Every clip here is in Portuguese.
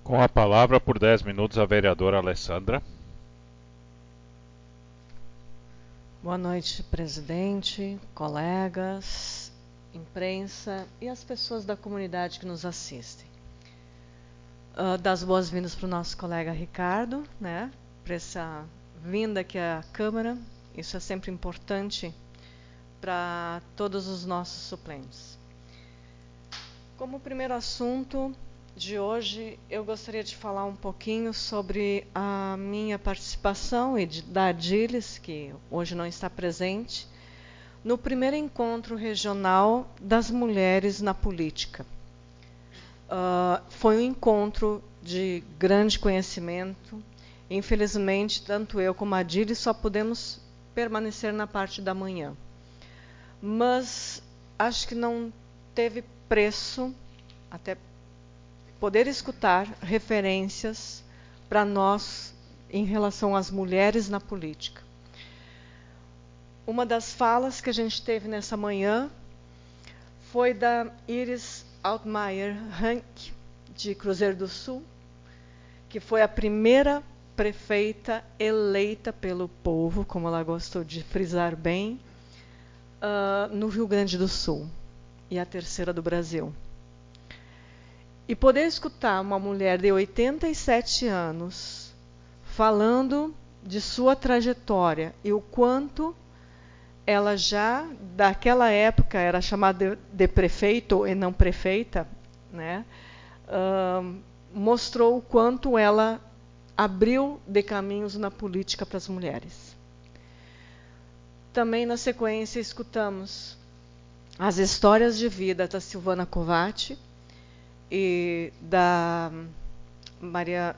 Com a palavra por 10 minutos a vereadora Alessandra. Boa noite, presidente, colegas, imprensa e as pessoas da comunidade que nos assistem. Das boas-vindas para o nosso colega Ricardo, né, para essa vinda aqui à Câmara. Isso é sempre importante para todos os nossos suplentes. Como primeiro assunto de hoje, eu gostaria de falar um pouquinho sobre a minha participação e da Adilis, que hoje não está presente, no primeiro encontro regional das mulheres na política. Foi um encontro de grande conhecimento. Infelizmente, tanto eu como a Adilis só pudemos permanecer na parte da manhã. Mas acho que não teve preço até poder escutar referências para nós em relação às mulheres na política. Uma das falas que a gente teve nessa manhã foi da Iris Altmaier Rank, de Cruzeiro do Sul, que foi a primeira prefeita eleita pelo povo, como ela gostou de frisar bem, no Rio Grande do Sul, e a terceira do Brasil. E poder escutar uma mulher de 87 anos falando de sua trajetória e o quanto ela já, daquela época, era chamada de prefeito e não prefeita, né, mostrou o quanto ela abriu de caminhos na política para as mulheres. Também, na sequência, escutamos as histórias de vida da Silvana Covatti e da Maria...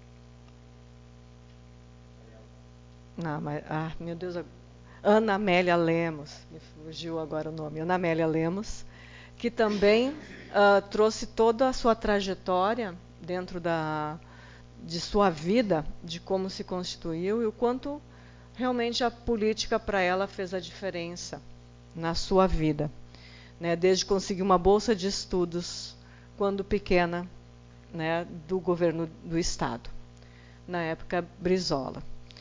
Não, meu Deus, Ana Amélia Lemos, me fugiu agora o nome, Ana Amélia Lemos, que também trouxe toda a sua trajetória dentro de sua vida, de como se constituiu e o quanto realmente a política para ela fez a diferença na sua vida, né, desde conseguir uma bolsa de estudos quando pequena, né, do governo do estado, na época Brizola.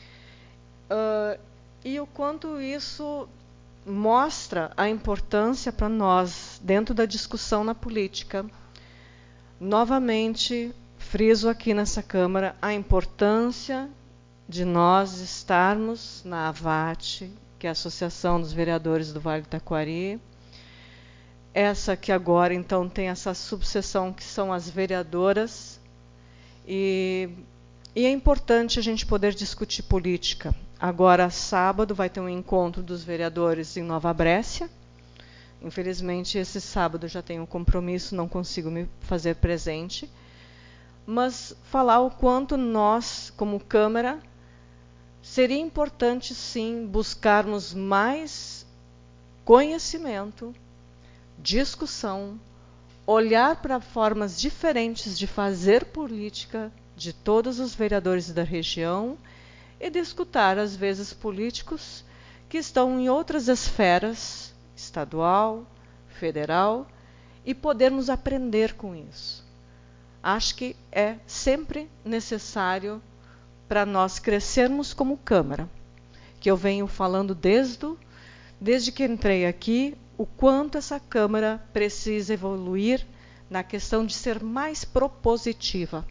E o quanto isso mostra a importância para nós dentro da discussão na política. Novamente, friso aqui nessa Câmara a importância de nós estarmos na AVAT, que é a Associação dos Vereadores do Vale do Taquari, essa que agora, então, tem essa subseção que são as vereadoras, e é importante a gente poder discutir política. Agora, sábado, vai ter um encontro dos vereadores em Nova Brécia. Infelizmente, esse sábado já tenho um compromisso, não consigo me fazer presente. Mas falar o quanto nós, como Câmara, seria importante, sim, buscarmos mais conhecimento, discussão, olhar para formas diferentes de fazer política de todos os vereadores da região e de escutar, às vezes, políticos que estão em outras esferas, estadual, federal, e podermos aprender com isso. Acho que é sempre necessário para nós crescermos como Câmara, que eu venho falando desde que entrei aqui, o quanto essa Câmara precisa evoluir na questão de ser mais propositiva.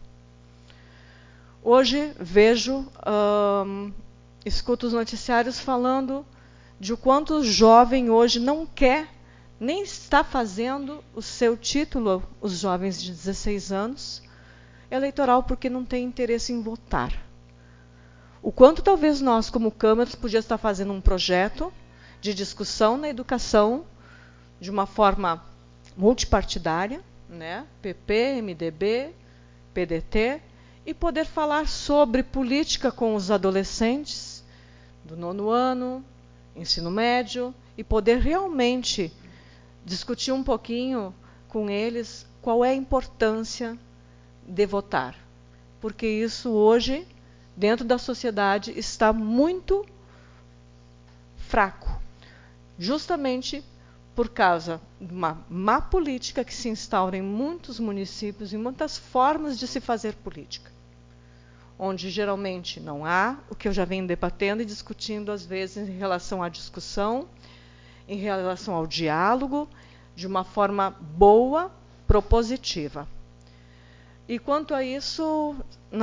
Hoje vejo, escuto os noticiários falando de o quanto o jovem hoje não quer, nem está fazendo o seu título, os jovens de 16 anos, eleitoral, porque não tem interesse em votar. O quanto talvez nós, como Câmara, podíamos estar fazendo um projeto de discussão na educação de uma forma multipartidária, né? PP, MDB, PDT, e poder falar sobre política com os adolescentes do 9º ano, ensino médio, e poder realmente discutir um pouquinho com eles qual é a importância de votar. Porque isso hoje, dentro da sociedade, está muito fraco. Justamente por causa de uma má política que se instaura em muitos municípios e muitas formas de se fazer política, onde geralmente não há, o que eu já venho debatendo e discutindo às vezes em relação à discussão, em relação ao diálogo, de uma forma boa, propositiva. E quanto a isso,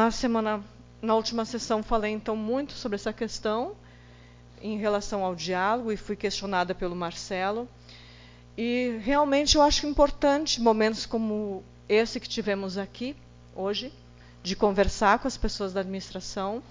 na última sessão falei então muito sobre essa questão em relação ao diálogo e fui questionada pelo Marcelo. E realmente eu acho importante momentos como esse que tivemos aqui hoje, de conversar com as pessoas da administração.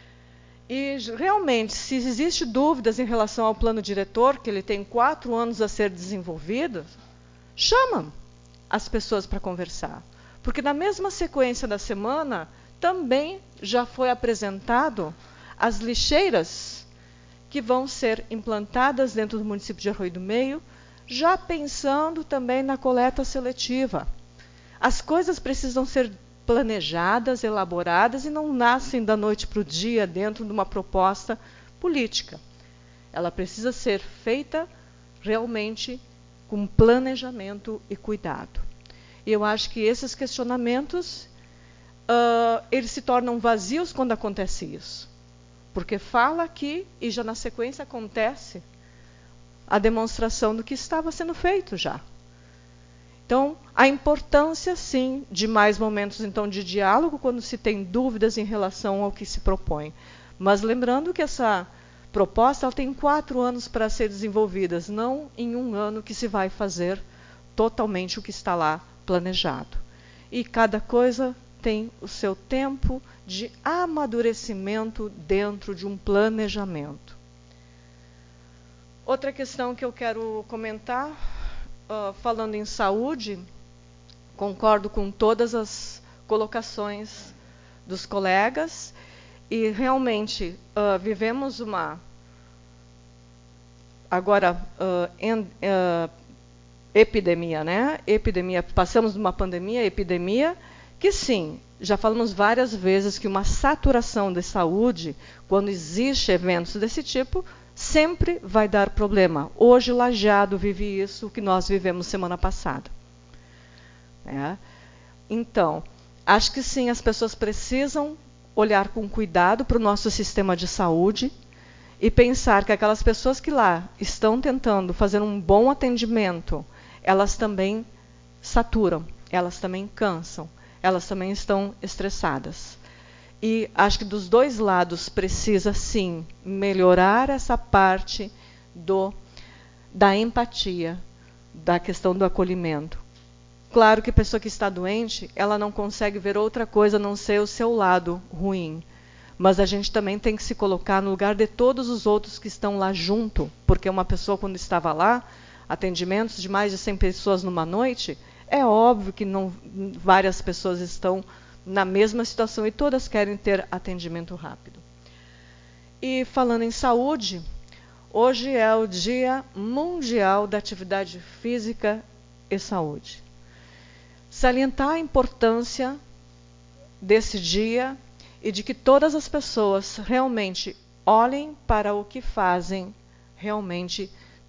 E realmente, se existe dúvidas em relação ao plano diretor, que ele tem 4 anos a ser desenvolvido, chama as pessoas para conversar. Porque na mesma sequência da semana, também já foi apresentado as lixeiras que vão ser implantadas dentro do município de Arroio do Meio, já pensando também na coleta seletiva. As coisas precisam ser planejadas, elaboradas e não nascem da noite para o dia dentro de uma proposta política. Ela precisa ser feita realmente com planejamento e cuidado. E eu acho que esses questionamentos eles se tornam vazios quando acontece isso. Porque fala aqui e já na sequência acontece a demonstração do que estava sendo feito já. Então, a importância, sim, de mais momentos então, de diálogo quando se tem dúvidas em relação ao que se propõe. Mas lembrando que essa proposta ela tem 4 anos para ser desenvolvida, não em 1 ano que se vai fazer totalmente o que está lá planejado. E cada coisa tem o seu tempo de amadurecimento dentro de um planejamento. Outra questão que eu quero comentar, falando em saúde, concordo com todas as colocações dos colegas e realmente vivemos uma epidemia, né? Passamos de uma pandemia, epidemia, que sim, já falamos várias vezes que uma saturação de saúde, quando existe eventos desse tipo, sempre vai dar problema. Hoje, Lajeado vive isso que nós vivemos semana passada. Então, acho que sim, as pessoas precisam olhar com cuidado para o nosso sistema de saúde e pensar que aquelas pessoas que lá estão tentando fazer um bom atendimento, elas também saturam, elas também cansam, elas também estão estressadas. E acho que dos dois lados precisa, sim, melhorar essa parte da empatia, da questão do acolhimento. Claro que a pessoa que está doente, ela não consegue ver outra coisa a não ser o seu lado ruim. Mas a gente também tem que se colocar no lugar de todos os outros que estão lá junto. Porque uma pessoa, quando estava lá, atendimentos de mais de 100 pessoas numa noite, é óbvio que várias pessoas estão na mesma situação e todas querem ter atendimento rápido. E falando em saúde, hoje é o Dia Mundial da Atividade Física e Saúde. Salientar a importância desse dia e de que todas as pessoas realmente olhem para o que fazem realmente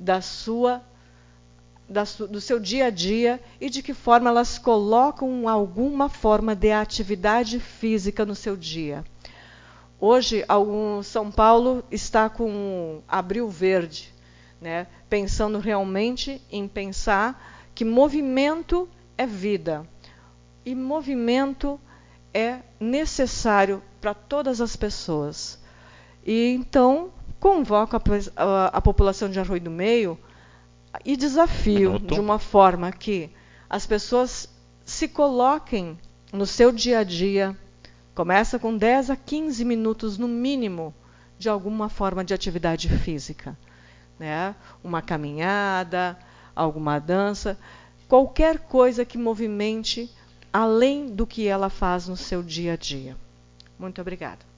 do seu dia a dia e de que forma elas colocam alguma forma de atividade física no seu dia. Hoje, São Paulo está com Abril Verde, né? Pensando realmente em pensar que movimento é vida. E movimento é necessário para todas as pessoas. E então, convoco a população de Arroio do Meio e desafio de uma forma que as pessoas se coloquem no seu dia a dia, começa com 10 a 15 minutos no mínimo de alguma forma de atividade física, né? Uma caminhada, alguma dança, qualquer coisa que movimente além do que ela faz no seu dia a dia. Muito obrigada.